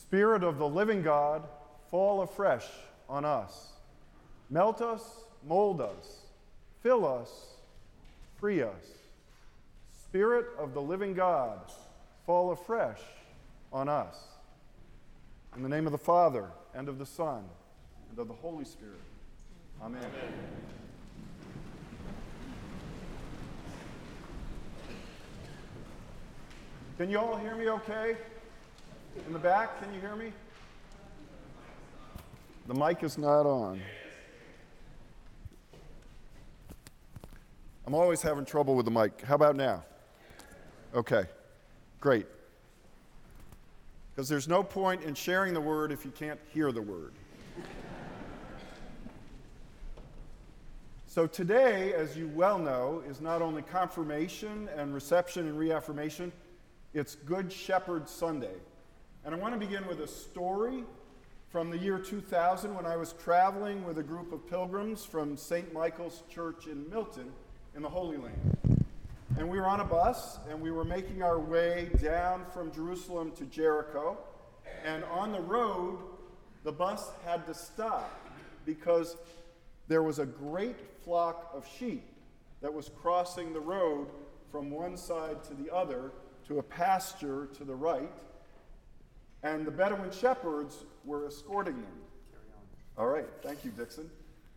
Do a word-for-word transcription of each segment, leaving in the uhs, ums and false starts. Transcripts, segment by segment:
Spirit of the living God, fall afresh on us. Melt us, mold us, fill us, free us. Spirit of the living God, fall afresh on us. In the name of the Father, and of the Son, and of the Holy Spirit. Amen. Amen. Can you all hear me okay? In the back, can you hear me? The mic is not on. I'm always having trouble with the mic. How about now? Okay, great. Because there's no point in sharing the word if you can't hear the word. So today, as you well know, is not only confirmation and reception and reaffirmation, it's Good Shepherd Sunday. And I want to begin with a story from the year two thousand when I was traveling with a group of pilgrims from Saint Michael's Church in Milton in the Holy Land. And we were on a bus, and we were making our way down from Jerusalem to Jericho. And on the road, the bus had to stop because there was a great flock of sheep that was crossing the road from one side to the other to a pasture to the right. And the Bedouin shepherds were escorting them. All right, thank you, Dixon.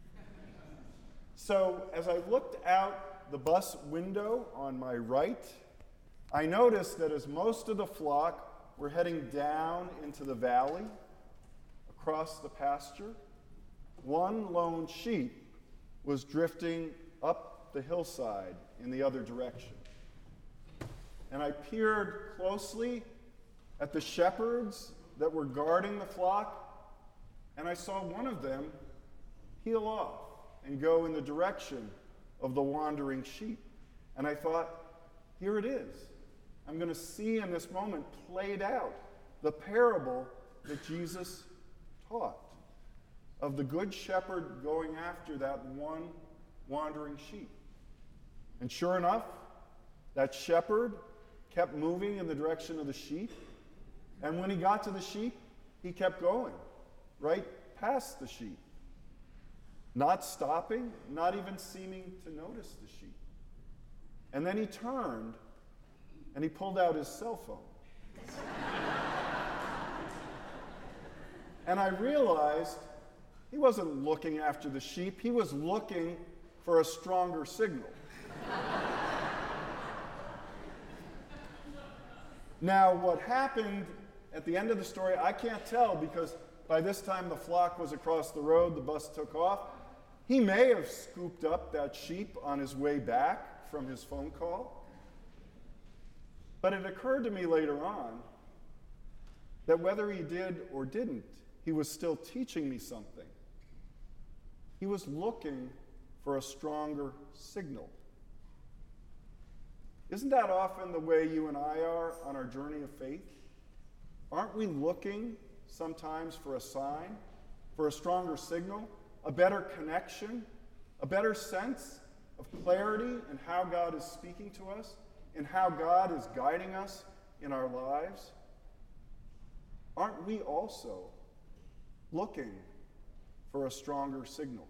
So as I looked out the bus window on my right, I noticed that as most of the flock were heading down into the valley, across the pasture, one lone sheep was drifting up the hillside in the other direction. And I peered closely at the shepherds that were guarding the flock, and I saw one of them peel off and go in the direction of the wandering sheep. And I thought, here it is. I'm going to see in this moment played out the parable that Jesus taught of the good shepherd going after that one wandering sheep. And sure enough, that shepherd kept moving in the direction of the sheep. And when he got to the sheep, he kept going right past the sheep, not stopping, not even seeming to notice the sheep. And then he turned and he pulled out his cell phone. And I realized he wasn't looking after the sheep, he was looking for a stronger signal. Now, what happened at the end of the story, I can't tell because by this time the flock was across the road, the bus took off. He may have scooped up that sheep on his way back from his phone call. But it occurred to me later on that whether he did or didn't, he was still teaching me something. He was looking for a stronger signal. Isn't that often the way you and I are on our journey of faith? Aren't we looking sometimes for a sign, for a stronger signal, a better connection, a better sense of clarity in how God is speaking to us, in how God is guiding us in our lives? Aren't we also looking for a stronger signal?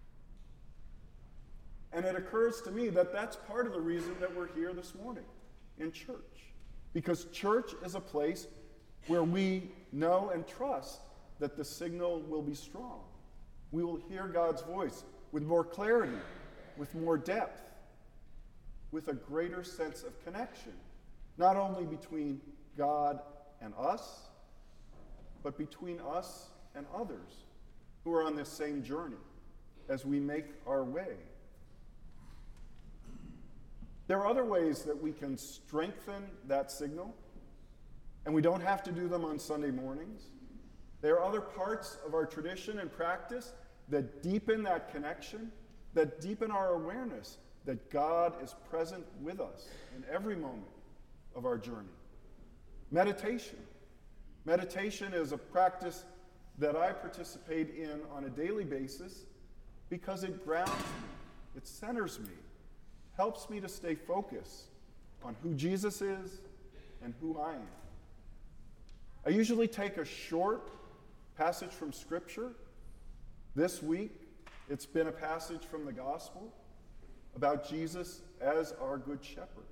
And it occurs to me that that's part of the reason that we're here this morning in church. Because church is a place where we know and trust that the signal will be strong. We will hear God's voice with more clarity, with more depth, with a greater sense of connection, not only between God and us, but between us and others who are on this same journey as we make our way. There are other ways that we can strengthen that signal, and we don't have to do them on Sunday mornings. There are other parts of our tradition and practice that deepen that connection, that deepen our awareness that God is present with us in every moment of our journey. Meditation. Meditation is a practice that I participate in on a daily basis because it grounds me, it centers me, helps me to stay focused on who Jesus is and who I am. I usually take a short passage from Scripture. This week, it's been a passage from the Gospel about Jesus as our Good Shepherd.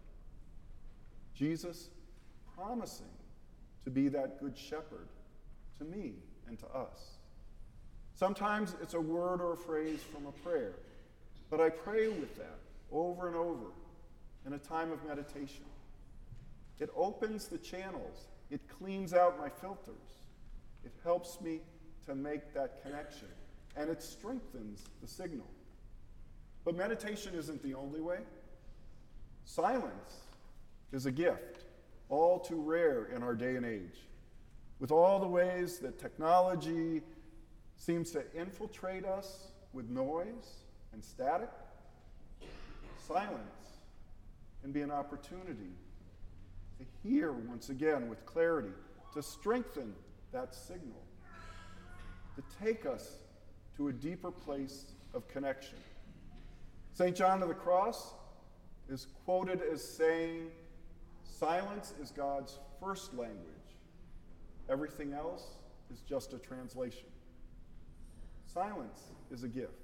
Jesus promising to be that Good Shepherd to me and to us. Sometimes it's a word or a phrase from a prayer, but I pray with that over and over in a time of meditation. It opens the channels. It cleans out my filters. It helps me to make that connection, and it strengthens the signal. But meditation isn't the only way. Silence is a gift, all too rare in our day and age. With all the ways that technology seems to infiltrate us with noise and static, silence can be an opportunity to hear once again with clarity, to strengthen that signal, to take us to a deeper place of connection. Saint John of the Cross is quoted as saying, "Silence is God's first language. Everything else is just a translation." Silence is a gift.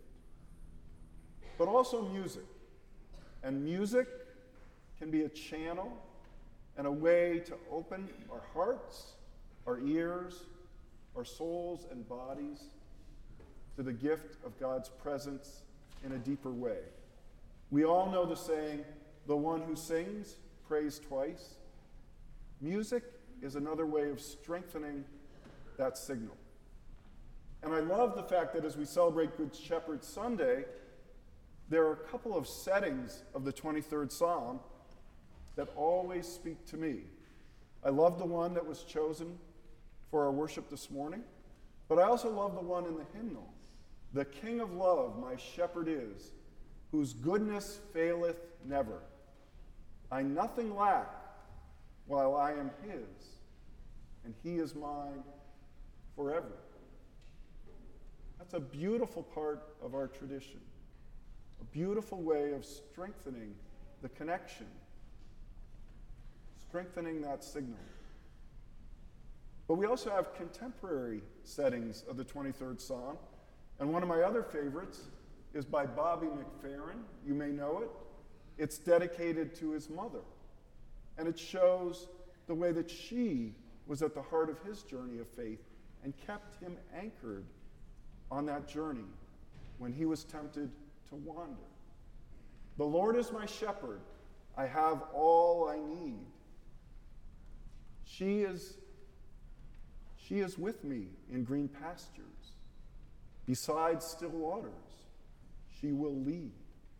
But also music. And music can be a channel and a way to open our hearts, our ears, our souls and bodies to the gift of God's presence in a deeper way. We all know the saying, "The one who sings, prays twice." Music is another way of strengthening that signal. And I love the fact that as we celebrate Good Shepherd Sunday, there are a couple of settings of the twenty-third Psalm that always speak to me. I love the one that was chosen for our worship this morning, but I also love the one in the hymnal. "The King of love my shepherd is, whose goodness faileth never. I nothing lack while I am his, and he is mine forever." That's a beautiful part of our tradition, a beautiful way of strengthening the connection, strengthening that signal. But we also have contemporary settings of the twenty-third Psalm, and one of my other favorites is by Bobby McFerrin. You may know it. It's dedicated to his mother, and it shows the way that she was at the heart of his journey of faith and kept him anchored on that journey when he was tempted to wander. "The Lord is my shepherd. I have all I need. She is, she is with me in green pastures. Beside still waters, she will lead."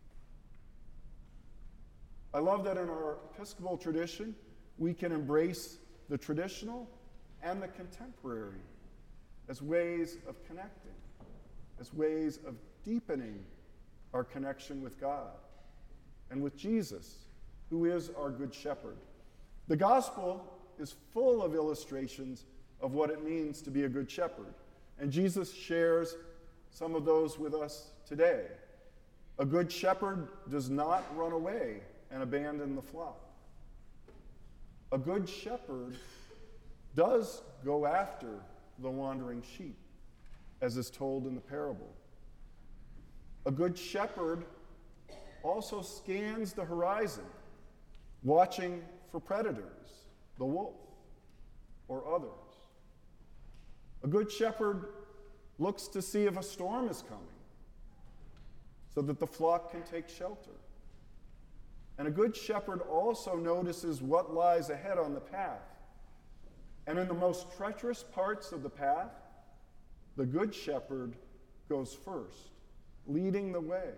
I love that in our Episcopal tradition, we can embrace the traditional and the contemporary as ways of connecting, as ways of deepening our connection with God and with Jesus, who is our Good Shepherd. The Gospel is full of illustrations of what it means to be a good shepherd, and Jesus shares some of those with us today. A good shepherd does not run away and abandon the flock. A good shepherd does go after the wandering sheep, as is told in the parable. A good shepherd also scans the horizon, watching for predators, the wolf, or others. A good shepherd looks to see if a storm is coming, so that the flock can take shelter. And a good shepherd also notices what lies ahead on the path. And in the most treacherous parts of the path, the good shepherd goes first, leading the way,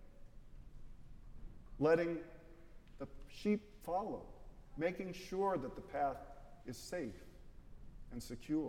letting the sheep follow, making sure that the path is safe and secure.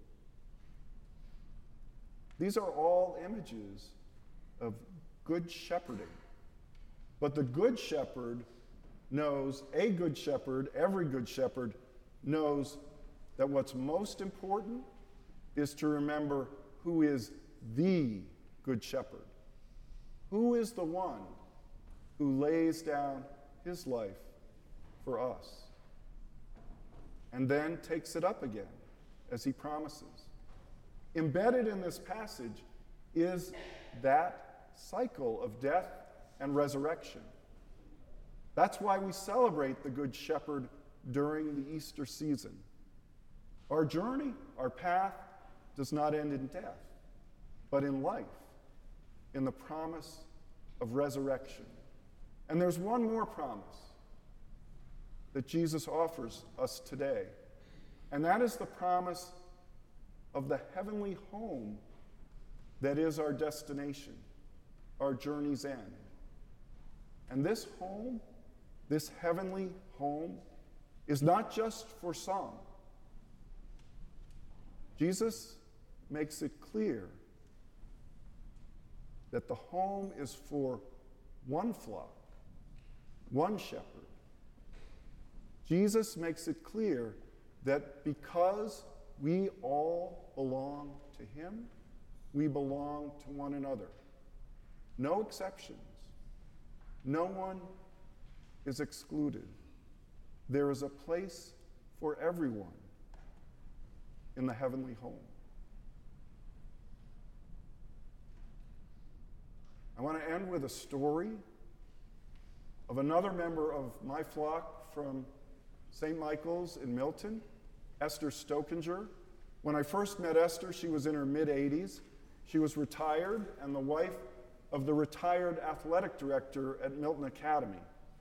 These are all images of good shepherding. But the good shepherd knows, a good shepherd, every good shepherd knows that what's most important is to remember who is the good shepherd. Who is the one who lays down his life for us and then takes it up again as he promises. Embedded in this passage is that cycle of death and resurrection. That's why we celebrate the Good Shepherd during the Easter season. Our journey, our path, does not end in death, but in life, in the promise of resurrection. And there's one more promise that Jesus offers us today, and that is the promise of the heavenly home that is our destination, our journey's end. And this home, this heavenly home, is not just for some. Jesus makes it clear that the home is for one flock, one shepherd. Jesus makes it clear that because we all belong to him, we belong to one another. No exceptions. No one is excluded. There is a place for everyone in the heavenly home. I want to end with a story of another member of my flock from Saint Michael's in Milton, Esther Stokinger. When I first met Esther, she was in her mid-eighties. She was retired and the wife of the retired athletic director at Milton Academy.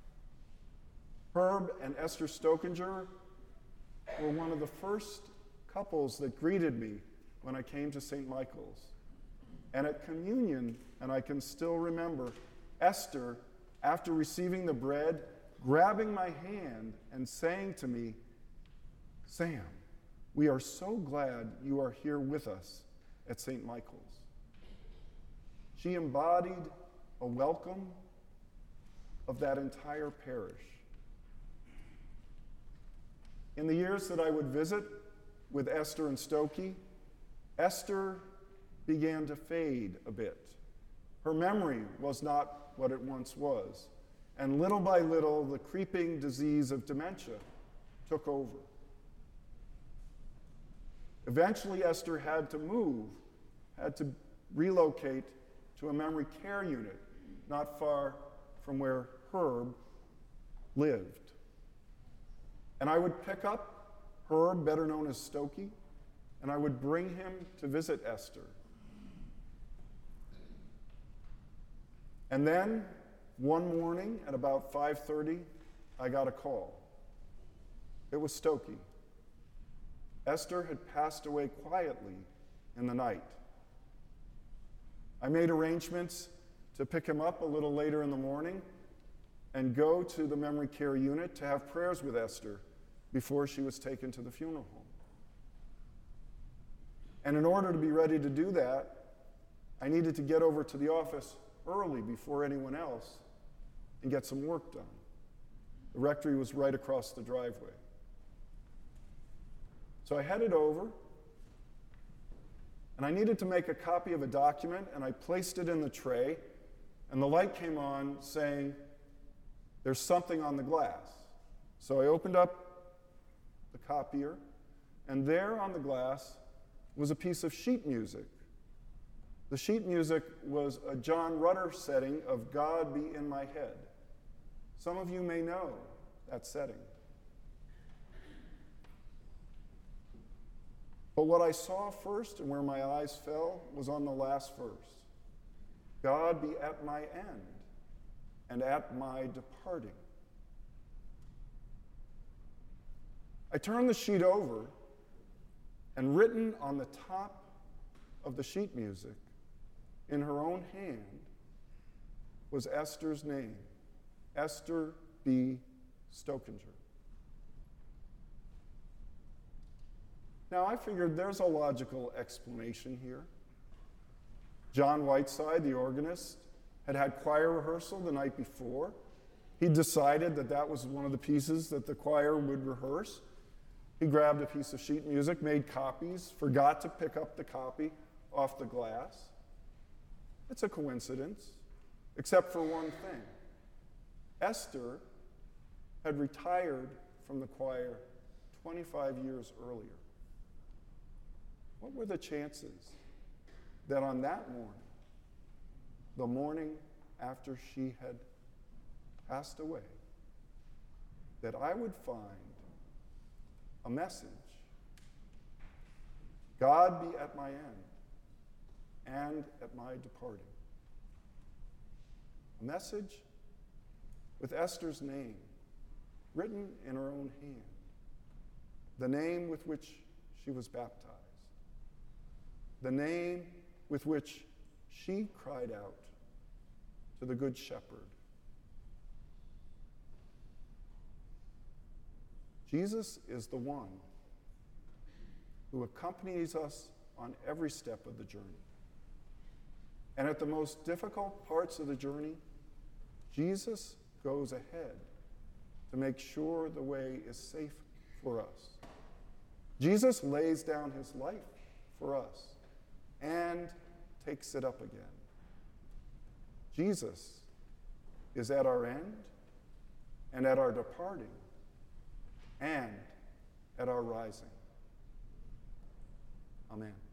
Herb and Esther Stokinger were one of the first couples that greeted me when I came to Saint Michael's. And at communion, and I can still remember, Esther, after receiving the bread, grabbing my hand and saying to me, "Sam, we are so glad you are here with us at Saint Michael's." She embodied a welcome of that entire parish. In the years that I would visit with Esther and Stokey, Esther began to fade a bit. Her memory was not what it once was, and little by little, the creeping disease of dementia took over. Eventually, Esther had to move, had to relocate to a memory care unit not far from where Herb lived. And I would pick up Herb, better known as Stokey, and I would bring him to visit Esther. And then, one morning at about five thirty, I got a call. It was Stokey. Esther had passed away quietly in the night. I made arrangements to pick him up a little later in the morning and go to the memory care unit to have prayers with Esther before she was taken to the funeral home. And in order to be ready to do that, I needed to get over to the office early before anyone else and get some work done. The rectory was right across the driveway. So I headed over, and I needed to make a copy of a document, and I placed it in the tray, and the light came on saying, "There's something on the glass." So I opened up the copier, and there on the glass was a piece of sheet music. The sheet music was a John Rutter setting of "God Be in My Head." Some of you may know that setting. But what I saw first and where my eyes fell was on the last verse. "God be at my end and at my departing." I turned the sheet over, and written on the top of the sheet music, in her own hand, was Esther's name, Esther B. Stokinger. Now, I figured there's a logical explanation here. John Whiteside, the organist, had had choir rehearsal the night before. He decided that that was one of the pieces that the choir would rehearse. He grabbed a piece of sheet music, made copies, forgot to pick up the copy off the glass. It's a coincidence, except for one thing. Esther had retired from the choir twenty-five years earlier. What were the chances that on that morning, the morning after she had passed away, that I would find a message, God be at my end and at my departing. A message with Esther's name written in her own hand, the name with which she was baptized, the name with which she cried out to the Good Shepherd. Jesus is the one who accompanies us on every step of the journey. And at the most difficult parts of the journey, Jesus goes ahead to make sure the way is safe for us. Jesus lays down his life for us and takes it up again. Jesus is at our end and at our departing and at our rising. Amen.